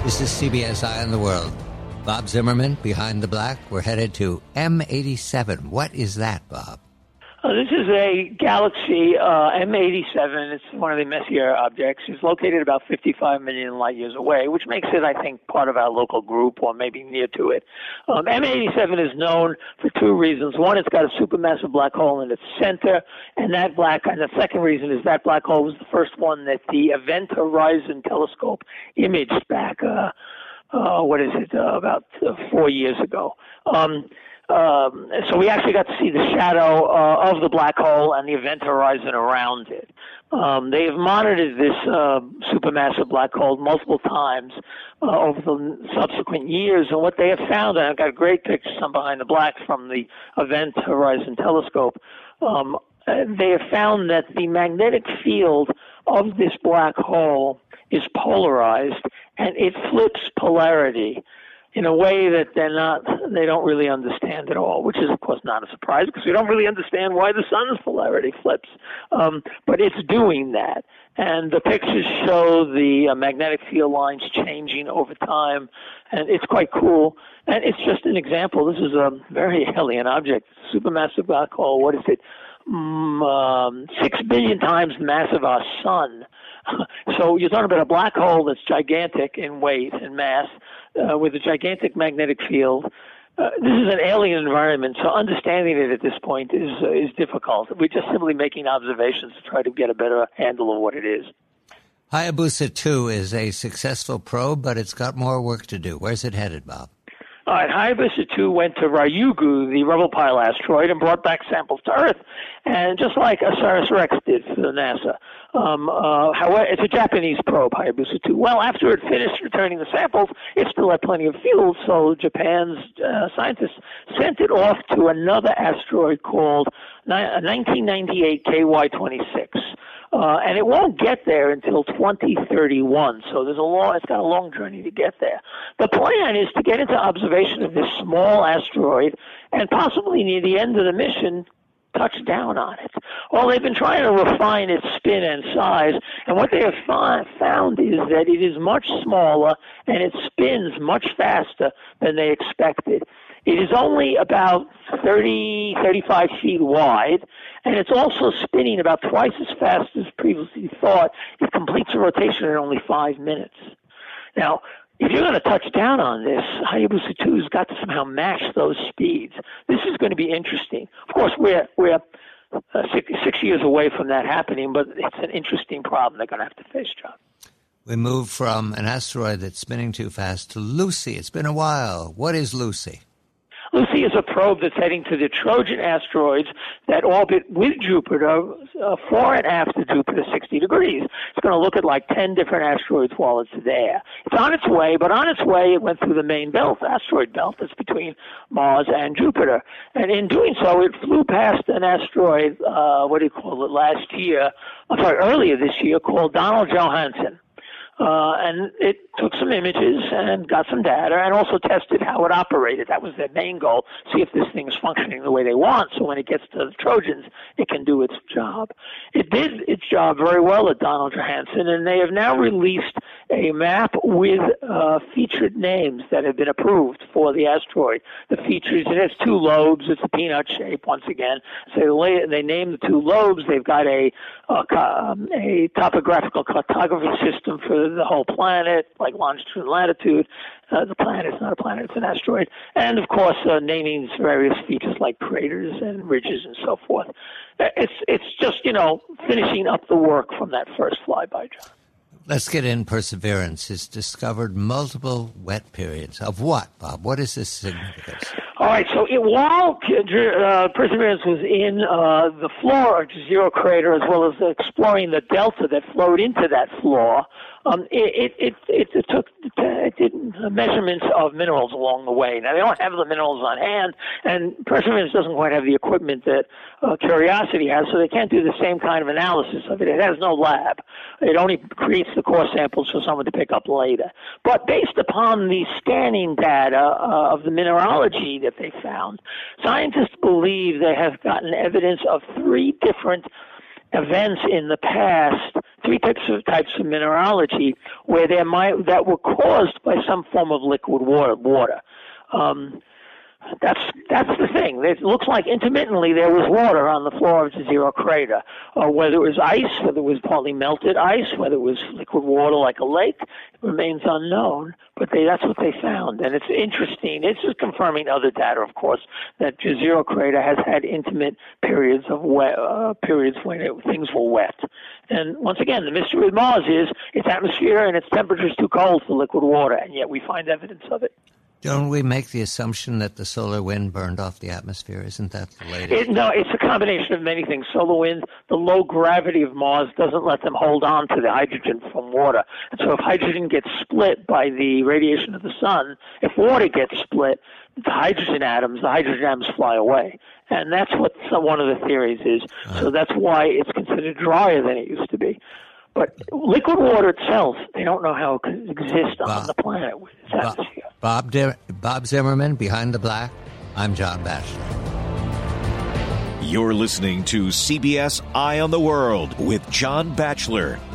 This is CBS Eye on the World. Bob Zimmerman, Behind the Black. We're headed to M87. What is that, Bob? This is a galaxy, M87. It's one of the Messier objects. It's located about 55 million light years away, which makes it, I think, part of our local group or maybe near to it. M87 is known for two reasons. One, it's got a supermassive black hole in its center, and the second reason is that black hole was the first one that the Event Horizon Telescope imaged back, about 4 years ago. So we actually got to see the shadow of the black hole and the event horizon around it. They have monitored this supermassive black hole multiple times over the subsequent years, and what they have found, and I've got great pictures on Behind the Black from the Event Horizon Telescope, they have found that the magnetic field of this black hole is polarized, and it flips polarity in a way that they don't really understand at all, which is, of course, not a surprise because we don't really understand why the sun's polarity flips. But it's doing that. And the pictures show the magnetic field lines changing over time, and it's quite cool. And it's just an example. This is a very alien object, supermassive black hole. What is it? 6 billion times the mass of our sun. So you're talking about a black hole that's gigantic in weight and mass with a gigantic magnetic field. This is an alien environment, so understanding it at this point is difficult. We're just simply making observations to try to get a better handle of what it is. Hayabusa 2 is a successful probe, but it's got more work to do. Where's it headed, Bob? All right, Hayabusa 2 went to Ryugu, the Rebel Pile asteroid, and brought back samples to Earth, and just like OSIRIS-REx did for the NASA. However, it's a Japanese probe, Hayabusa 2. Well, after it finished returning the samples, it still had plenty of fuel, so Japan's scientists sent it off to another asteroid called 1998 KY26. And it won't get there until 2031, so it's got a long journey to get there. The plan is to get into observation of this small asteroid and possibly near the end of the mission touch down on it. Well, they've been trying to refine its spin and size, and what they have found is that it is much smaller and it spins much faster than they expected. It is only about 35 feet wide, and it's also spinning about twice as fast as previously thought. It completes a rotation in only 5 minutes. Now, if you're going to touch down on this, Hayabusa 2 has got to somehow match those speeds. This is going to be interesting. Of course, we're 6 years away from that happening, but it's an interesting problem they're going to have to face, John. We move from an asteroid that's spinning too fast to Lucy. It's been a while. What is Lucy? Lucy is a probe that's heading to the Trojan asteroids that orbit with Jupiter fore and after Jupiter 60 degrees. It's going to look at like 10 different asteroids while it's there. It's on its way, but on its way it went through the main belt, asteroid belt that's between Mars and Jupiter. And in doing so, it flew past an asteroid, earlier this year, called Donald Johanson. And it took some images and got some data and also tested how it operated. That was their main goal, see if this thing is functioning the way they want, so when it gets to the Trojans, it can do its job. It did its job very well at Donald Johanson, and they have now released a map with featured names that have been approved for the asteroid. The features, it has 2 lobes. It's a peanut shape, once again. So they name the 2 lobes. They've got a topographical cartography system for the whole planet, like longitude and latitude. The planet is not a planet, it's an asteroid. And, of course, naming various features like craters and ridges and so forth. It's just, finishing up the work from that first flyby, John. Let's get in. Perseverance has discovered multiple wet periods. Of what, Bob? What is this significance? All right, so while Perseverance was in the floor of Jezero crater, as well as exploring the delta that flowed into that floor, it did measurements of minerals along the way. Now, they don't have the minerals on hand, and Perseverance doesn't quite have the equipment that Curiosity has, so they can't do the same kind of analysis of it. It has no lab. It only creates the core samples for someone to pick up later. But based upon the scanning data of the mineralogy that they found, scientists believe they have gotten evidence of 3 different events in the past three types of mineralogy where that were caused by some form of liquid water. That's the thing. It looks like intermittently there was water on the floor of Jezero crater, or whether it was ice, whether it was partly melted ice, whether it was liquid water like a lake, it remains unknown. But that's what they found, and it's interesting. This is confirming other data, of course, that Jezero crater has had intermittent periods of periods when things were wet. And once again, the mystery with Mars is its atmosphere and its temperature is too cold for liquid water, and yet we find evidence of it. Don't we make the assumption that the solar wind burned off the atmosphere? Isn't that the latest? No, it's a combination of many things. Solar wind, the low gravity of Mars doesn't let them hold on to the hydrogen from water. And so if hydrogen gets split by the radiation of the sun, if water gets split, the hydrogen atoms fly away. And that's what one of the theories is. So that's why it's considered drier than it used to be. But liquid water itself, they don't know how it can exist on the planet with its atmosphere. Bob Zimmerman, Behind the Black. I'm John Batchelor. You're listening to CBS Eye on the World with John Batchelor.